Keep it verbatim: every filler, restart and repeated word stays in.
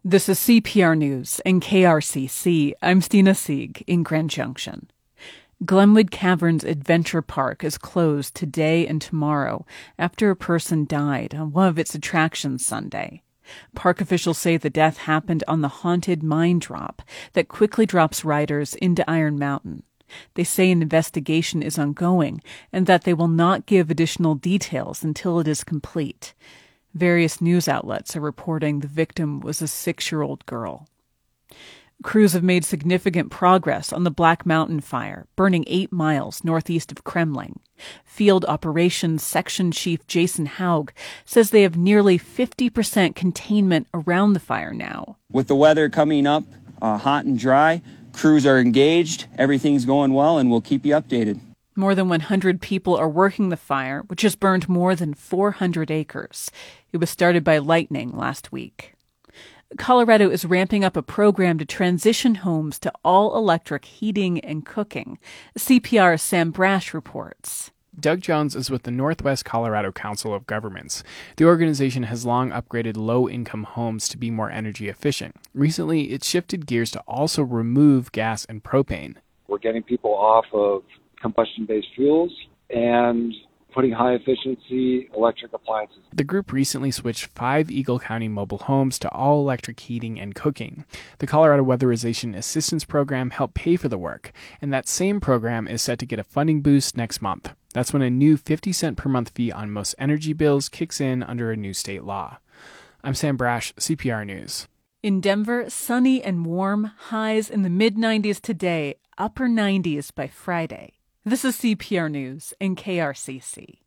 This is C P R News and K R C C. I'm Stina Sieg in Grand Junction. Glenwood Caverns Adventure Park is closed today and tomorrow after a person died on one of its attractions Sunday. Park officials say the death happened on the haunted mine drop that quickly drops riders into Iron Mountain. They say an investigation is ongoing and that they will not give additional details until it is complete. Various news outlets are reporting the victim was a six-year-old girl. Crews have made significant progress on the Black Mountain fire, burning eight miles northeast of Kremling. Field Operations Section Chief Jason Haug says they have nearly fifty percent containment around the fire now. With the weather coming up uh, hot and dry, crews are engaged, everything's going well, and we'll keep you updated. More than one hundred people are working the fire, which has burned more than four hundred acres. It was started by lightning last week. Colorado is ramping up a program to transition homes to all-electric heating and cooking. C P R's Sam Brash reports. Doug Jones is with the Northwest Colorado Council of Governments. The organization has long upgraded low-income homes to be more energy efficient. Recently, it shifted gears to also remove gas and propane. We're getting people off of combustion-based fuels and putting high-efficiency electric appliances. The group recently switched five Eagle County mobile homes to all-electric heating and cooking. The Colorado Weatherization Assistance Program helped pay for the work, and that same program is set to get a funding boost next month. That's when a new fifty cent per month fee on most energy bills kicks in under a new state law. I'm Sam Brash, C P R News. In Denver, sunny and warm, highs in the mid nineties today, upper nineties by Friday. This is C P R News and K R C C.